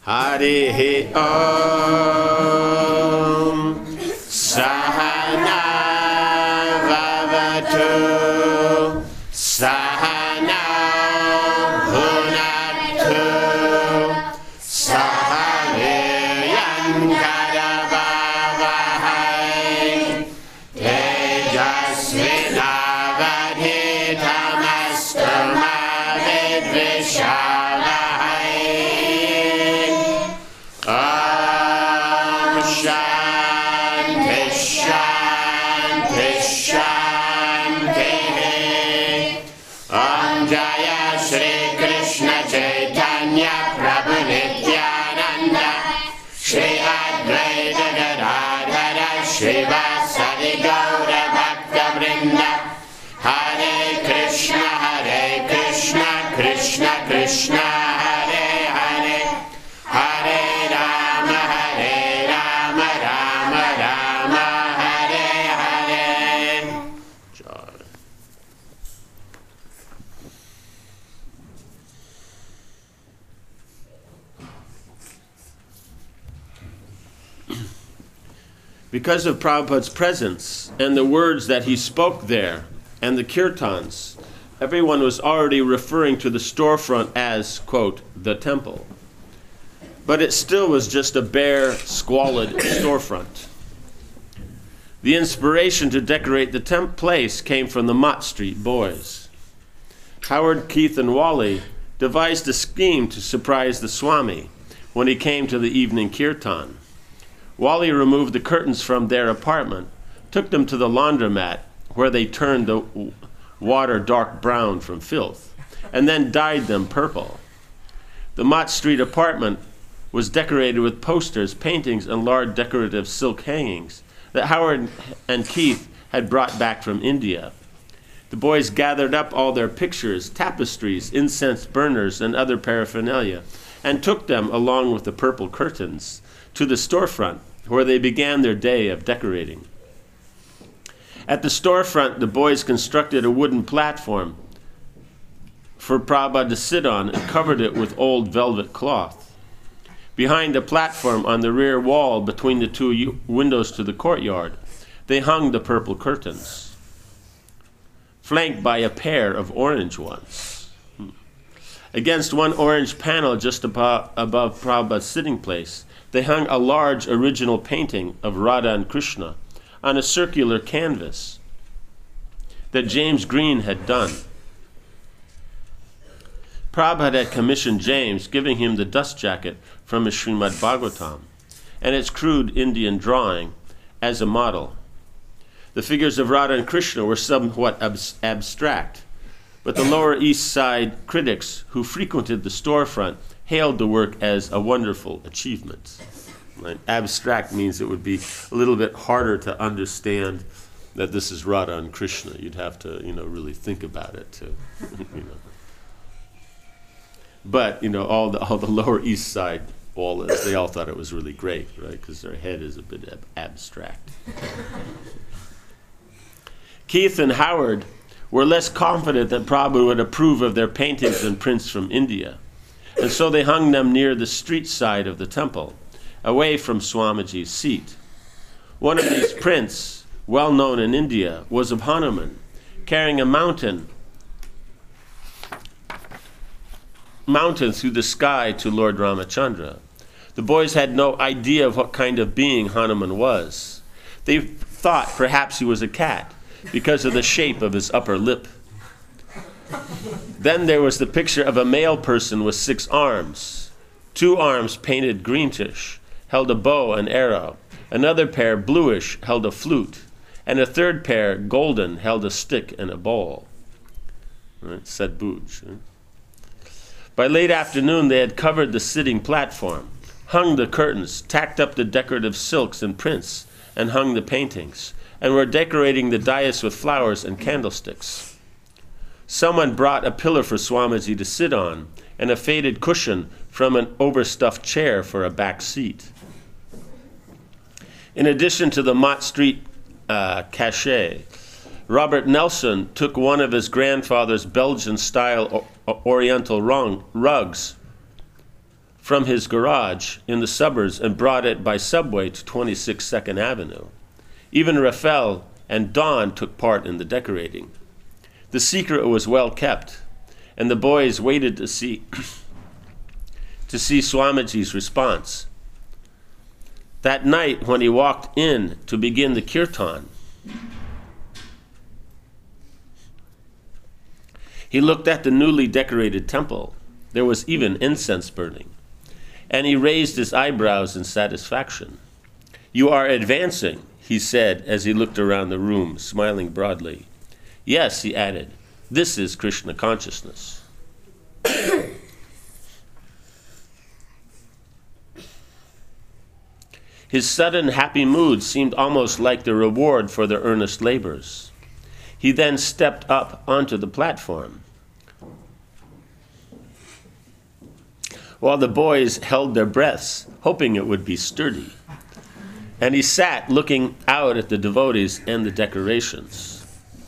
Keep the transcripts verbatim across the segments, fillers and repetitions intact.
Harihi Om Sahana Vavatu Sahana Bhunatu Sahaviryan Karavavahai Tejasvinavadhitamastu ma vidvishavahai. Om Shanti Shanti Shanti. Om Jaya Shri Krishna Chaitanya Prabhu Nityananda Shri Advaita Gadadhara Srivasadi Gaura Bhakta Vrinda. Hare Krishna Hare Krishna Krishna Krishna Hare Hare Hare Rama Hare Rama Rama Rama Hare Hare. Joy. Because of Prabhupada's presence and the words that he spoke there and the kirtans, everyone was already referring to the storefront as, quote, the temple. But it still was just a bare, squalid storefront. The inspiration to decorate the temp place came from the Mott Street boys. Howard, Keith, and Wally devised a scheme to surprise the Swami when he came to the evening kirtan. Wally removed the curtains from their apartment, took them to the laundromat, where they turned the water dark brown from filth, and then dyed them purple. The Mott Street apartment was decorated with posters, paintings, and large decorative silk hangings that Howard and Keith had brought back from India. The boys gathered up all their pictures, tapestries, incense burners, and other paraphernalia, and took them, along with the purple curtains, to the storefront, where they began their day of decorating. At the storefront, the boys constructed a wooden platform for Prabhupada to sit on and covered it with old velvet cloth. Behind the platform, on the rear wall between the two u- windows to the courtyard, they hung the purple curtains, flanked by a pair of orange ones. Against one orange panel just above, above Prabhupada's sitting place, they hung a large original painting of Radha and Krishna on a circular canvas that James Green had done. Prabhupada had commissioned James, giving him the dust jacket from his Srimad Bhagavatam and its crude Indian drawing as a model. The figures of Radha and Krishna were somewhat ab- abstract, but the Lower East Side critics who frequented the storefront hailed the work as a wonderful achievement. Right? Abstract means it would be a little bit harder to understand that this is Radha and Krishna. You'd have to, you know, really think about it to, you know. But, you know, all the all the Lower East Side ballers, they all thought it was really great, right? Because their head is a bit ab- abstract. Keith and Howard were less confident that Prabhupada would approve of their paintings and prints from India. And so they hung them near the street side of the temple, away from Swamiji's seat. One of these prints, well known in India, was of Hanuman, carrying a mountain, mountain through the sky to Lord Ramachandra. The boys had no idea of what kind of being Hanuman was. They thought perhaps he was a cat because of the shape of his upper lip. Then there was the picture of a male person with six arms. Two arms painted greenish held a bow and arrow. Another pair, bluish, held a flute. And a third pair, golden, held a stick and a bowl. Right? Sadbuj. Right? By late afternoon, they had covered the sitting platform, hung the curtains, tacked up the decorative silks and prints, and hung the paintings, and were decorating the dais with flowers and candlesticks. Someone brought a pillar for Swamiji to sit on, and a faded cushion from an overstuffed chair for a back seat. In addition to the Mott Street uh, cachet, Robert Nelson took one of his grandfather's Belgian-style o- Oriental rung, rugs from his garage in the suburbs and brought it by subway to twenty-six Second Avenue. Even Raphael and Don took part in the decorating. The secret was well kept, and the boys waited to see to see Swamiji's response. That night, when he walked in to begin the kirtan, he looked at the newly decorated temple. There was even incense burning. And he raised his eyebrows in satisfaction. "You are advancing," he said as he looked around the room, smiling broadly. "Yes," he added, "this is Krishna consciousness." His sudden happy mood seemed almost like the reward for their earnest labors. He then stepped up onto the platform. While the boys held their breaths, hoping it would be sturdy. And he sat looking out at the devotees and the decorations.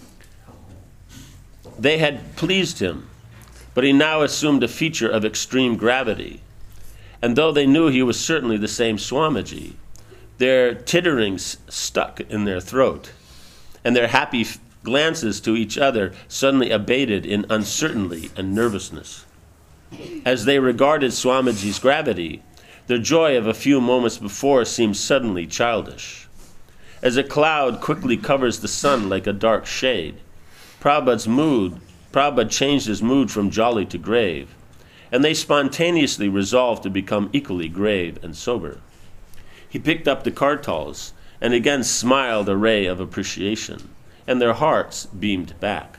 They had pleased him, but he now assumed a feature of extreme gravity. And though they knew he was certainly the same Swamiji, their titterings stuck in their throat, and their happy f- glances to each other suddenly abated in uncertainty and nervousness. As they regarded Swamiji's gravity, their joy of a few moments before seemed suddenly childish. As a cloud quickly covers the sun like a dark shade, Prabhupada's mood, Prabhupada changed his mood from jolly to grave, and they spontaneously resolved to become equally grave and sober. He picked up the kartals and again smiled a ray of appreciation, and their hearts beamed back.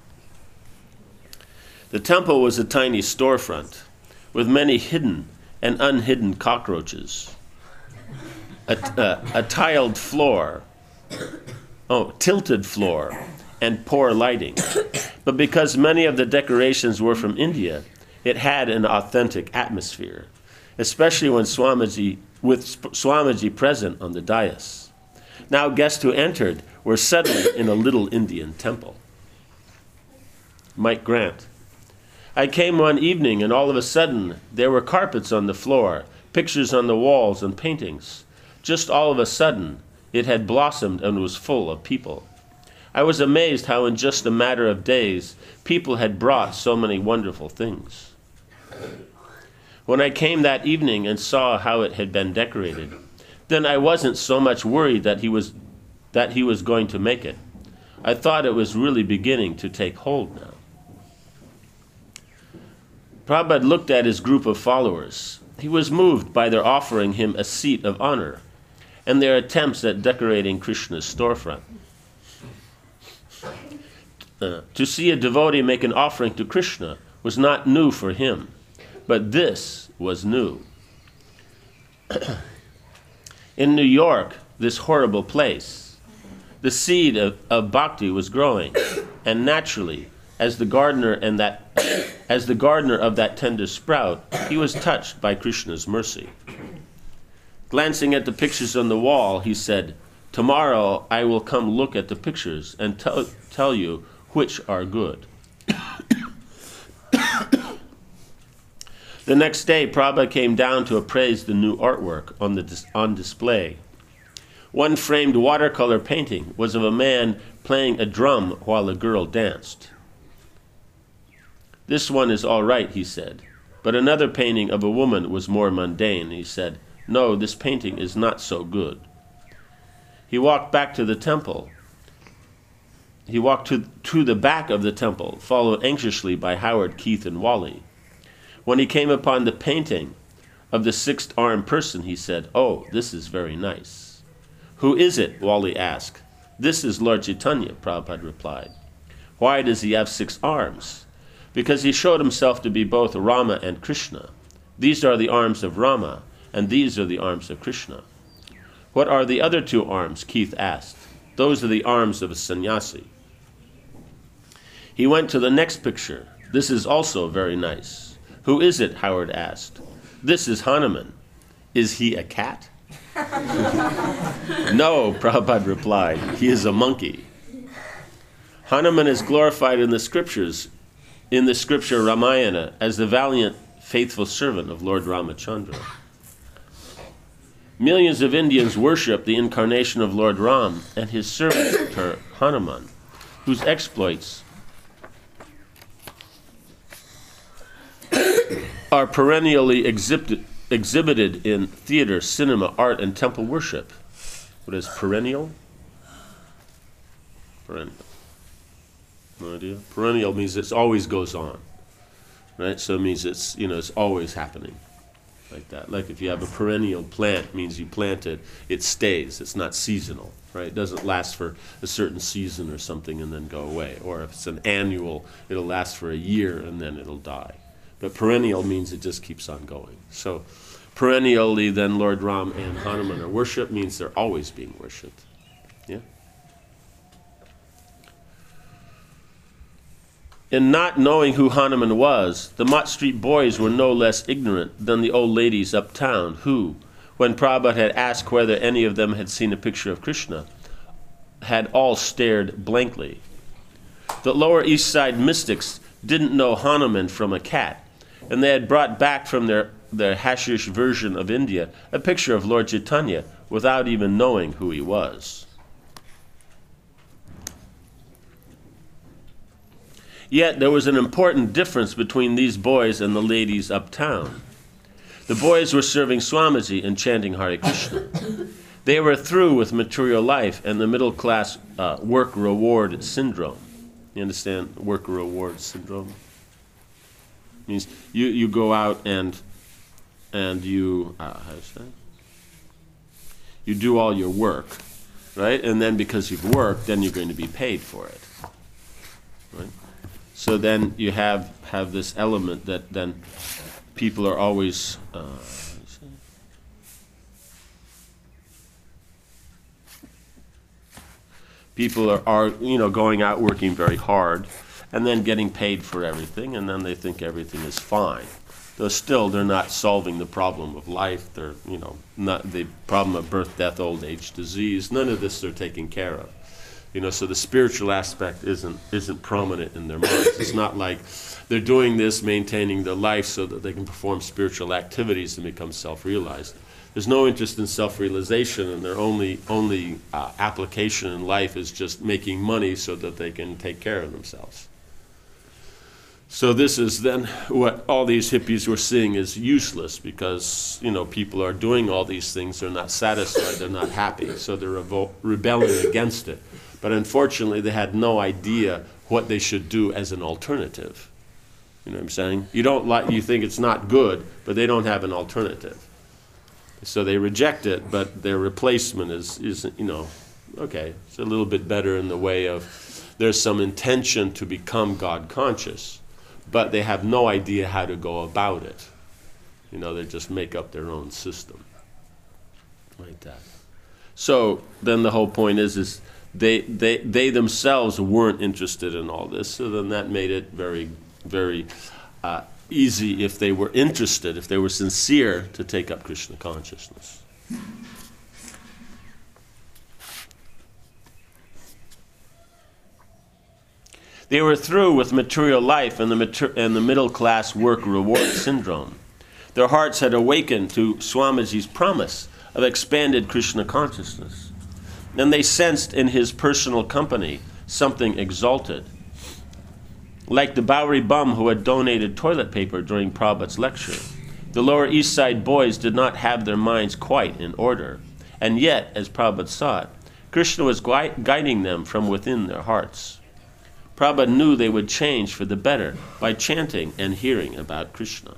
The temple was a tiny storefront with many hidden and unhidden cockroaches, a, uh, a tiled floor, oh, tilted floor, and poor lighting. But because many of the decorations were from India, it had an authentic atmosphere, especially when Swamiji, with Swamiji present on the dais. Now guests who entered were suddenly in a little Indian temple. Mike Grant. I came one evening and all of a sudden there were carpets on the floor, pictures on the walls and paintings. Just all of a sudden it had blossomed and was full of people. I was amazed how in just a matter of days people had brought so many wonderful things. When I came that evening and saw how it had been decorated, then I wasn't so much worried that he was that he was going to make it. I thought it was really beginning to take hold now. Prabhupada looked at his group of followers. He was moved by their offering him a seat of honor and their attempts at decorating Krishna's storefront. Uh, to see a devotee make an offering to Krishna was not new for him, but this was new. In New York, this horrible place, the seed of, of bhakti was growing, and naturally, as the gardener and that, as the gardener of that tender sprout, he was touched by Krishna's mercy. Glancing at the pictures on the wall, he said, "Tomorrow I will come look at the pictures and tell tell you which are good." The next day, Prabhupada came down to appraise the new artwork on, the dis- on display. One framed watercolor painting was of a man playing a drum while a girl danced. "This one is all right," he said, but another painting of a woman was more mundane. He said, "No, this painting is not so good." He walked back to the temple. He walked to, to the back of the temple, followed anxiously by Howard, Keith, and Wally. When he came upon the painting of the sixth-armed person, he said, "Oh, this is very nice." "Who is it?" Wally asked. "This is Lord Chaitanya," Prabhupada replied. "Why does he have six arms?" "Because he showed himself to be both Rama and Krishna. These are the arms of Rama, and these are the arms of Krishna." "What are the other two arms?" Keith asked. "Those are the arms of a sannyasi." He went to the next picture. "This is also very nice." "Who is it?" Howard asked. "This is Hanuman." "Is he a cat?" "No," Prabhupada replied. "He is a monkey." Hanuman is glorified in the scriptures, in the scripture Ramayana, as the valiant faithful servant of Lord Ramachandra. Millions of Indians worship the incarnation of Lord Ram and his servitor Hanuman, whose exploits are perennially exhibited, exhibited in theater, cinema, art, and temple worship. What is perennial? Perennial. No idea. Perennial means it always goes on, right? So it means it's, you know, it's always happening, like that. Like if you have a perennial plant, it means you plant it, it stays. It's not seasonal, right? It doesn't last for a certain season or something and then go away. Or if it's an annual, it'll last for a year and then it'll die. But perennial means it just keeps on going. So perennially, then Lord Ram and Hanuman are worshipped, means they're always being worshipped. Yeah. In not knowing who Hanuman was, the Mott Street boys were no less ignorant than the old ladies uptown who, when Prabhupada had asked whether any of them had seen a picture of Krishna, had all stared blankly. The Lower East Side mystics didn't know Hanuman from a cat, and they had brought back from their, their hashish version of India a picture of Lord Chaitanya without even knowing who he was. Yet there was an important difference between these boys and the ladies uptown. The boys were serving Swamiji and chanting Hare Krishna. They were through with material life and the middle-class uh, work-reward syndrome. You understand work-reward syndrome? It means you, you go out and and you uh, how do you say? You do all your work, right? And then because you've worked, then you're going to be paid for it, right? So then you have have this element that then people are always uh, how do you say? People are, are you know going out working very hard and then getting paid for everything, and then they think everything is fine. Though still they're not solving the problem of life. They're you know not the problem of birth, death, old age, disease. None of this they're taking care of. You know, so the spiritual aspect isn't isn't prominent in their minds. It's not like they're doing this, maintaining their life so that they can perform spiritual activities and become self-realized. There's no interest in self-realization, and their only only uh, application in life is just making money so that they can take care of themselves. So this is then what all these hippies were seeing is useless because, you know, people are doing all these things, they're not satisfied, they're not happy, so they're revol- rebelling against it. But unfortunately, they had no idea what they should do as an alternative. You know what I'm saying? You don't like, you think it's not good, but they don't have an alternative. So they reject it, but their replacement is, is you know, okay, it's a little bit better in the way of there's some intention to become God conscious, but they have no idea how to go about it. You know, they just make up their own system. Like that. So then the whole point is, is they, they, they themselves weren't interested in all this, so then that made it very, very uh, easy if they were interested, if they were sincere, to take up Krishna consciousness. They were through with material life and the, mater- and the middle-class work-reward syndrome. Their hearts had awakened to Swamiji's promise of expanded Krishna consciousness, and they sensed in his personal company something exalted. Like the Bowery bum who had donated toilet paper during Prabhupada's lecture, the Lower East Side boys did not have their minds quite in order, and yet, as Prabhupada saw it, Krishna was gui- guiding them from within their hearts. Prabhupada knew they would change for the better by chanting and hearing about Krishna.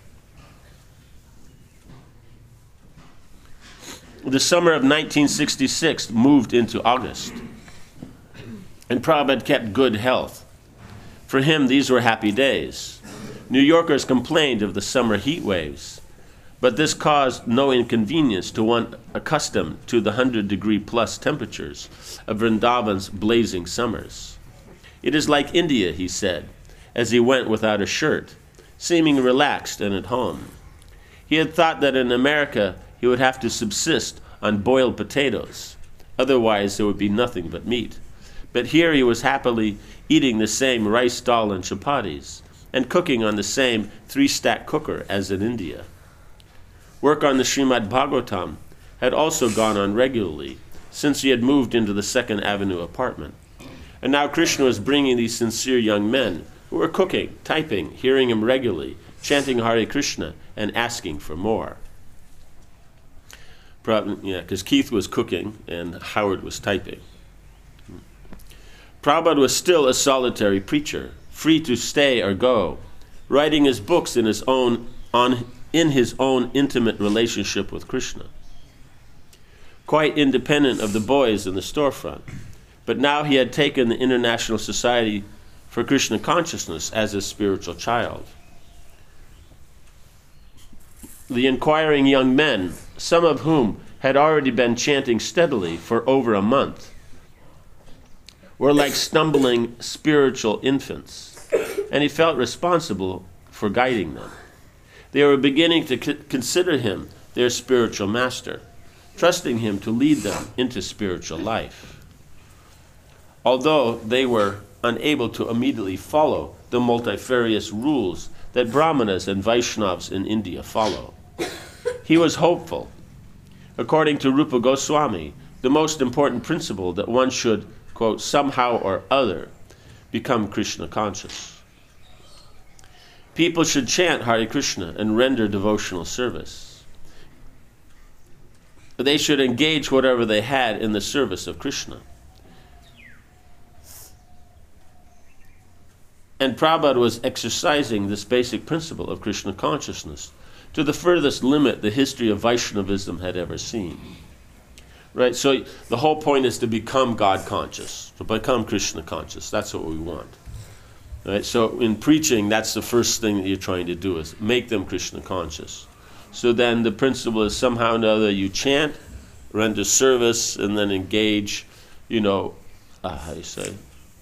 The summer of nineteen sixty-six moved into August, and Prabhupada kept good health. For him, these were happy days. New Yorkers complained of the summer heat waves, but this caused no inconvenience to one accustomed to the one hundred degree plus temperatures of Vrindavan's blazing summers. It is like India, he said, as he went without a shirt, seeming relaxed and at home. He had thought that in America he would have to subsist on boiled potatoes, otherwise there would be nothing but meat. But here he was happily eating the same rice dal and chapatis, and cooking on the same three-stack cooker as in India. Work on the Srimad Bhagavatam had also gone on regularly since he had moved into the Second Avenue apartment. And now Krishna was bringing these sincere young men who were cooking, typing, hearing him regularly, chanting Hare Krishna, and asking for more. Probably, yeah, because Keith was cooking and Howard was typing. Prabhupada was still a solitary preacher, free to stay or go, writing his books in his own on in his own intimate relationship with Krishna, quite independent of the boys in the storefront. But now he had taken the International Society for Krishna Consciousness as his spiritual child. The inquiring young men, some of whom had already been chanting steadily for over a month, were like stumbling spiritual infants, and he felt responsible for guiding them. They were beginning to c- consider him their spiritual master, trusting him to lead them into spiritual life. Although they were unable to immediately follow the multifarious rules that Brahmanas and Vaishnavas in India follow, he was hopeful. According to Rupa Goswami, the most important principle that one should, quote, somehow or other become Krishna conscious. People should chant Hare Krishna and render devotional service. They should engage whatever they had in the service of Krishna. And Prabhupada was exercising this basic principle of Krishna consciousness to the furthest limit the history of Vaishnavism had ever seen. Right? So the whole point is to become God conscious, to become Krishna conscious. That's what we want. Right? So in preaching, that's the first thing that you're trying to do, is make them Krishna conscious. So then the principle is somehow or another you chant, render service, and then engage, you know, uh, how do you say?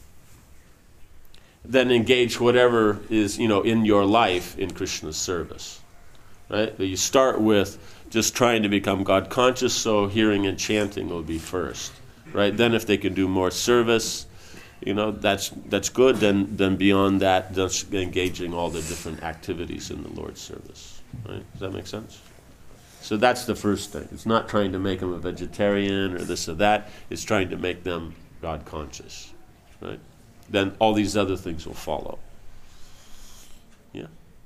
Then engage whatever is, you know, in your life in Krishna's service. Right? But you start with just trying to become God conscious, so hearing and chanting will be first. Right? Then if they can do more service, you know, that's that's good. Then then beyond that, just engaging all the different activities in the Lord's service. Right? Does that make sense? So that's the first thing. It's not trying to make them a vegetarian or this or that. It's trying to make them God conscious. Right? Then all these other things will follow. Yeah.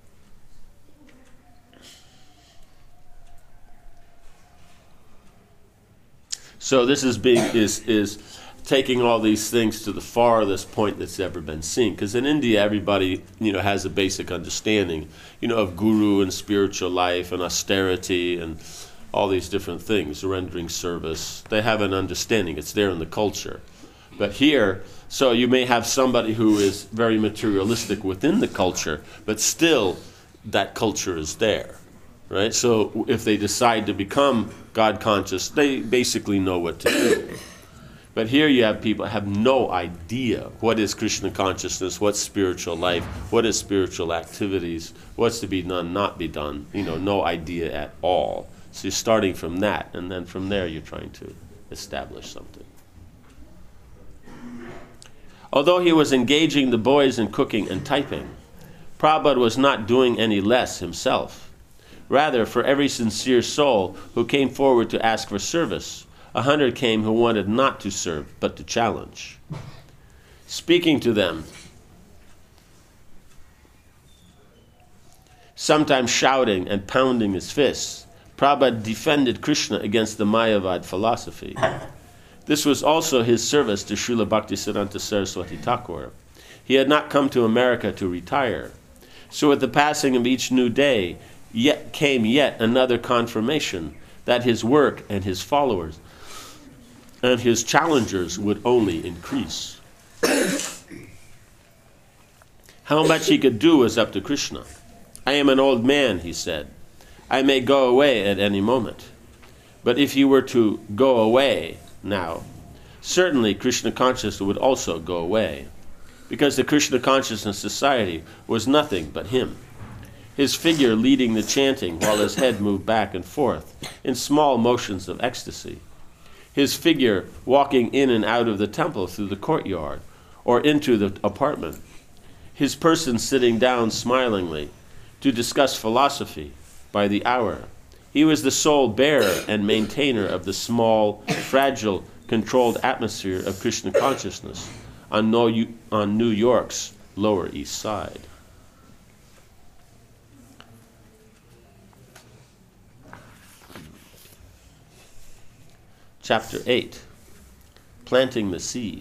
So this is being is is taking all these things to the farthest point that's ever been seen. Because in India, everybody, you know, has a basic understanding, you know, of guru and spiritual life and austerity and all these different things, rendering service. They have an understanding. It's there in the culture. But here, so you may have somebody who is very materialistic within the culture, but still that culture is there. Right? So if they decide to become God conscious, they basically know what to do. But here you have people have no idea what is Krishna consciousness, what's spiritual life, what is spiritual activities, what's to be done, not be done. You know, no idea at all. So you're starting from that, and then from there you're trying to establish something. Although he was engaging the boys in cooking and typing, Prabhupada was not doing any less himself. Rather, for every sincere soul who came forward to ask for service, a hundred came who wanted not to serve, but to challenge. Speaking to them, sometimes shouting and pounding his fists, Prabhupada defended Krishna against the Mayavad philosophy. This was also his service to Srila Bhaktisiddhanta Saraswati Thakur. He had not come to America to retire. So with the passing of each new day, yet came yet another confirmation that his work and his followers and his challengers would only increase. How much he could do was up to Krishna. I am an old man, he said. I may go away at any moment. But if he were to go away now, certainly Krishna consciousness would also go away, because the Krishna Consciousness Society was nothing but him. His figure leading the chanting while his head moved back and forth in small motions of ecstasy. His figure walking in and out of the temple through the courtyard or into the apartment. his person sitting down smilingly to discuss philosophy by the hour. He was the sole bearer and maintainer of the small, fragile, controlled atmosphere of Krishna consciousness on, no, on New York's Lower East Side. Chapter eight, Planting the Seed.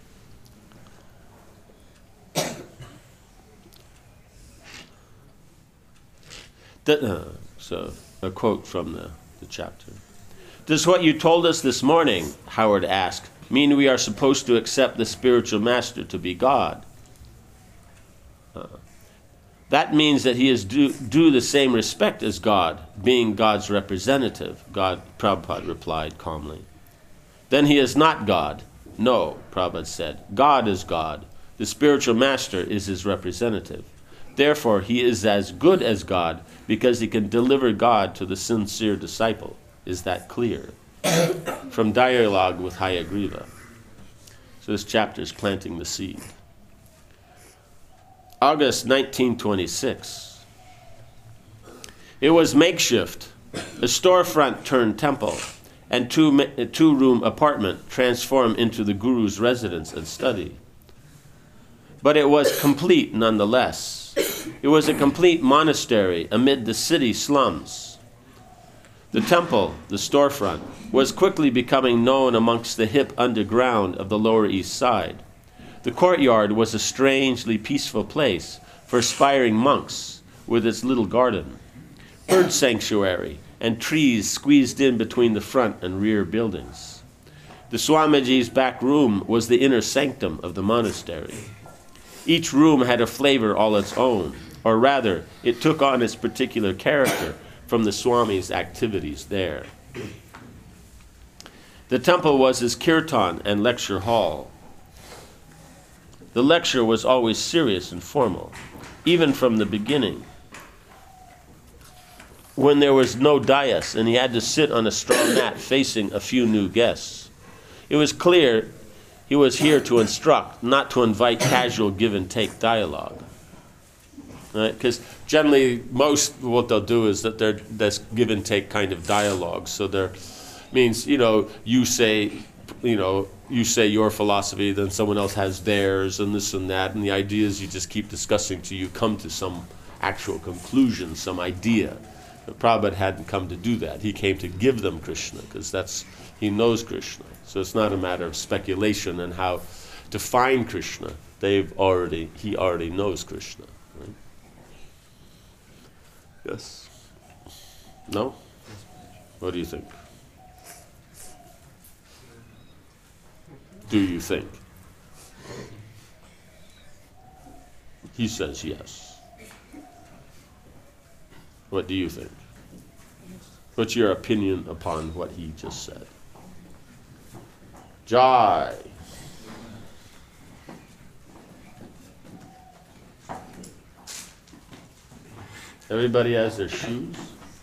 Uh, so, a quote from the, the chapter. Does what you told us this morning, Howard asked, mean we are supposed to accept the spiritual master to be God? Uh, that means that he is due, due the same respect as God, being God's representative, God, Prabhupada replied calmly. Then he is not God. No, Prabhupada said. God is God. The spiritual master is his representative. Therefore, he is as good as God because he can deliver God to the sincere disciple. Is that clear? From Dialogue with Hayagriva. So this chapter is planting the seed. August nineteen twenty-six. It was makeshift, a storefront turned temple, and two, a two-room apartment transformed into the Guru's residence and study. But it was complete nonetheless. It was a complete monastery amid the city slums. The temple, the storefront, was quickly becoming known amongst the hip underground of the Lower East Side. The courtyard was a strangely peaceful place for aspiring monks with its little garden, bird sanctuary, and trees squeezed in between the front and rear buildings. The Swamiji's back room was the inner sanctum of the monastery. Each room had a flavor all its own, or rather, it took on its particular character from the Swami's activities there. The temple was his kirtan and lecture hall. The lecture was always serious and formal, even from the beginning, when there was no dais and he had to sit on a straw mat facing a few new guests. It was clear he was here to instruct, not to invite casual give-and-take dialogue. Because right? Generally, most what they'll do is that they're that's give-and-take kind of dialogue. So there means, you know, you say, you know, you say your philosophy, then someone else has theirs, and this and that. And the idea is you just keep discussing till you come to some actual conclusion, some idea. But Prabhupada hadn't come to do that. He came to give them Krishna, because that's he knows Krishna. So it's not a matter of speculation and how to find Krishna. They've already he already knows Krishna. Right? Yes. No? What do you think? Do you think? He says yes. What do you think? What's your opinion upon what he just said? Jai. Everybody has their shoes?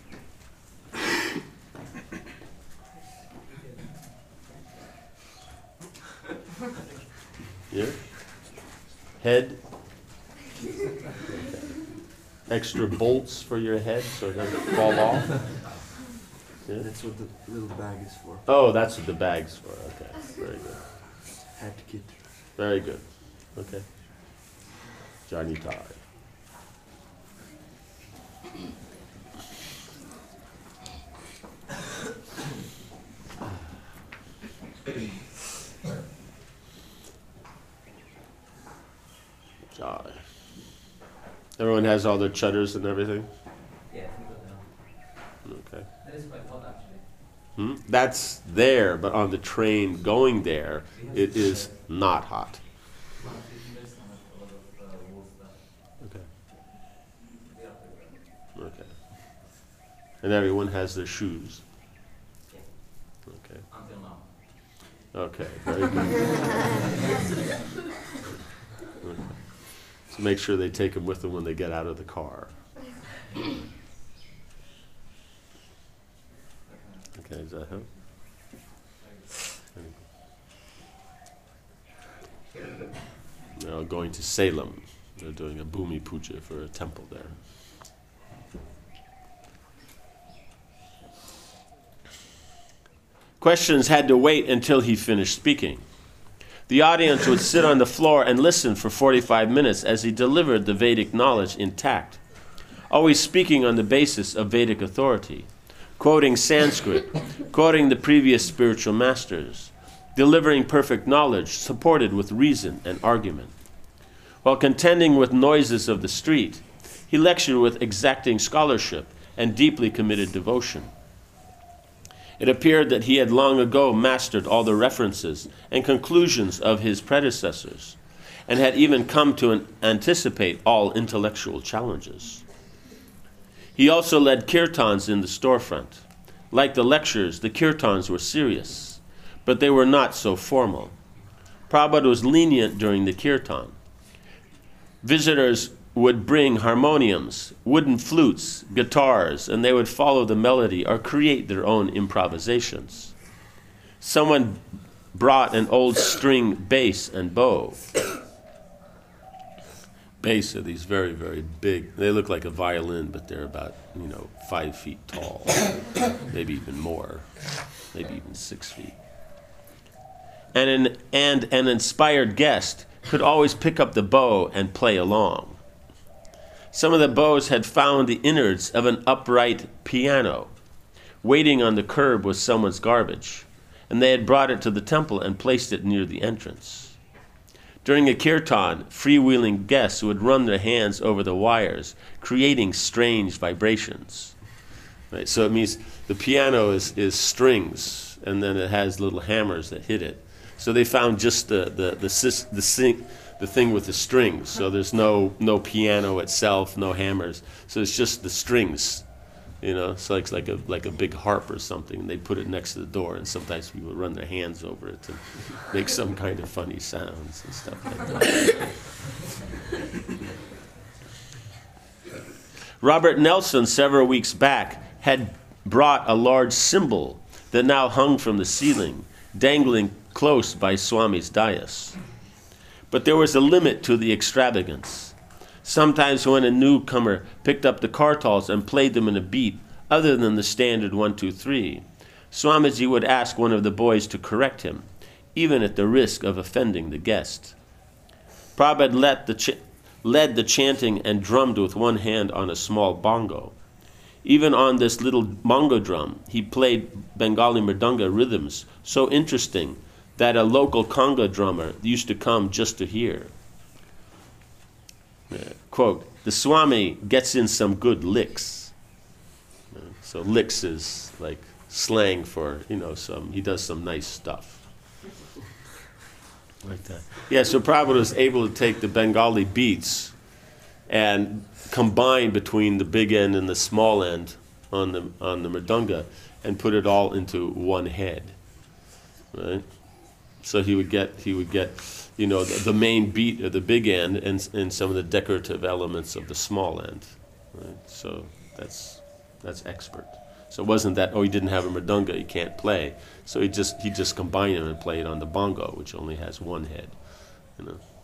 Yeah? Head? Okay. Extra bolts for your head so it doesn't fall off? Yeah? That's what the little bag is for. Oh, that's what the bag's for. Okay, very good. Had to get. Very good. Okay. Johnny Tie. Jai. Everyone has all their chutters and everything? Yeah, I think so. Okay. That is quite hot actually. Hmm? That's there, but on the train going there, it is not hot. Okay. Okay. And everyone has their shoes. Okay. Until now. Okay, very good. Okay. So make sure they take them with them when they get out of the car. Okay, is that him? Now going to Salem. They're doing a Bhumi Puja for a temple there. Questions had to wait until he finished speaking. The audience would sit on the floor and listen for forty-five minutes as he delivered the Vedic knowledge intact, always speaking on the basis of Vedic authority, quoting Sanskrit, quoting the previous spiritual masters, delivering perfect knowledge supported with reason and argument. While contending with noises of the street, he lectured with exacting scholarship and deeply committed devotion. It appeared that he had long ago mastered all the references and conclusions of his predecessors, and had even come to an anticipate all intellectual challenges. He also led kirtans in the storefront. Like the lectures, the kirtans were serious, but they were not so formal. Prabhupada was lenient during the kirtan. Visitors would bring harmoniums, wooden flutes, guitars, and they would follow the melody or create their own improvisations. Someone brought an old string bass and bow. Bass are these very, very big, they look like a violin, but they're about, you know, five feet tall, maybe even more, maybe even six feet. And an, and an inspired guest could always pick up the bow and play along. Some of the bows had found the innards of an upright piano. Waiting on the curb was someone's garbage, and they had brought it to the temple and placed it near the entrance. During a kirtan, freewheeling guests would run their hands over the wires, creating strange vibrations. Right? So it means the piano is, is strings, and then it has little hammers that hit it. So they found just the the the, the, the sing, the thing with the strings. So there's no no piano itself, no hammers. So it's just the strings, you know. So it's like a like a big harp or something. And they put it next to the door, and sometimes people run their hands over it to make some kind of funny sounds and stuff like that. Robert Nelson, several weeks back, had brought a large symbol that now hung from the ceiling, dangling close by Swami's dais. But there was a limit to the extravagance. Sometimes when a newcomer picked up the kartals and played them in a beat other than the standard one, two, three, Swamiji would ask one of the boys to correct him, even at the risk of offending the guest. Prabhupada led the, ch- led the chanting and drummed with one hand on a small bongo. Even on this little bongo drum, he played Bengali mridanga rhythms so interesting that a local conga drummer used to come just to hear. Uh, quote, the Swami gets in some good licks. Uh, so licks is like slang for, you know, some, he does some nice stuff. Like that. Yeah, so Prabhupada was able to take the Bengali beats and combine between the big end and the small end on the on the mridanga and put it all into one head. Right? So he would get he would get, you know, the, the main beat of the big end and and some of the decorative elements of the small end. Right? So that's that's expert. So it wasn't that, oh, he didn't have a mridanga, he can't play. So he just he just combined them and played on the bongo, which only has one head. You know.